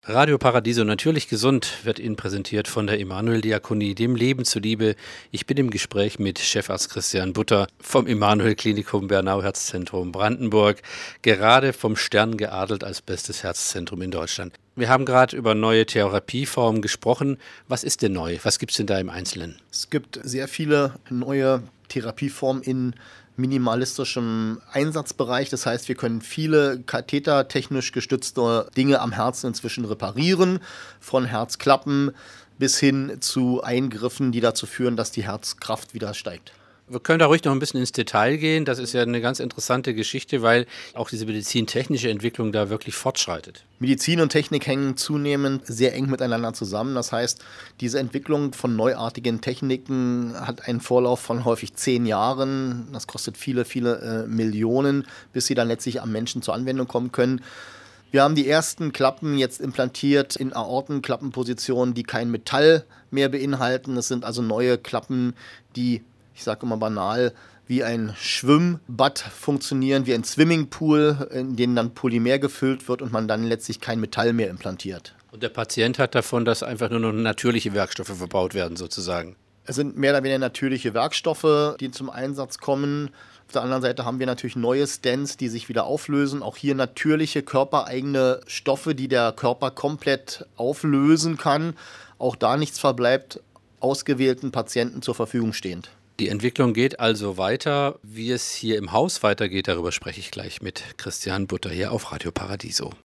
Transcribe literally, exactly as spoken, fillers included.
Radio Paradiso natürlich gesund wird Ihnen präsentiert von der Emanuel-Diakonie, dem Leben zuliebe. Ich bin im Gespräch mit Chefarzt Christian Butter vom Emanuel-Klinikum Bernau-Herzzentrum Brandenburg, gerade vom Stern geadelt als bestes Herzzentrum in Deutschland. Wir haben gerade über neue Therapieformen gesprochen. Was ist denn neu? Was gibt es denn da im Einzelnen? Es gibt sehr viele neue Therapieformen in minimalistischem Einsatzbereich. Das heißt, wir können viele kathetertechnisch gestützte Dinge am Herzen inzwischen reparieren, von Herzklappen bis hin zu Eingriffen, die dazu führen, dass die Herzkraft wieder steigt. Wir können da ruhig noch ein bisschen ins Detail gehen. Das ist ja eine ganz interessante Geschichte, weil auch diese medizintechnische Entwicklung da wirklich fortschreitet. Medizin und Technik hängen zunehmend sehr eng miteinander zusammen. Das heißt, diese Entwicklung von neuartigen Techniken hat einen Vorlauf von häufig zehn Jahren. Das kostet viele, viele äh, Millionen, bis sie dann letztlich am Menschen zur Anwendung kommen können. Wir haben die ersten Klappen jetzt implantiert in Aortenklappenpositionen, die kein Metall mehr beinhalten. Das sind also neue Klappen, die, ich sage immer banal, wie ein Schwimmbad funktionieren, wie ein Swimmingpool, in den dann Polymer gefüllt wird und man dann letztlich kein Metall mehr implantiert. Und der Patient hat davon, dass einfach nur noch natürliche Werkstoffe verbaut werden sozusagen. Es sind mehr oder weniger natürliche Werkstoffe, die zum Einsatz kommen. Auf der anderen Seite haben wir natürlich neue Stents, die sich wieder auflösen. Auch hier natürliche, körpereigene Stoffe, die der Körper komplett auflösen kann. Auch da nichts verbleibt, ausgewählten Patienten zur Verfügung stehend. Die Entwicklung geht also weiter. Wie es hier im Haus weitergeht, darüber spreche ich gleich mit Christian Butter hier auf Radio Paradiso.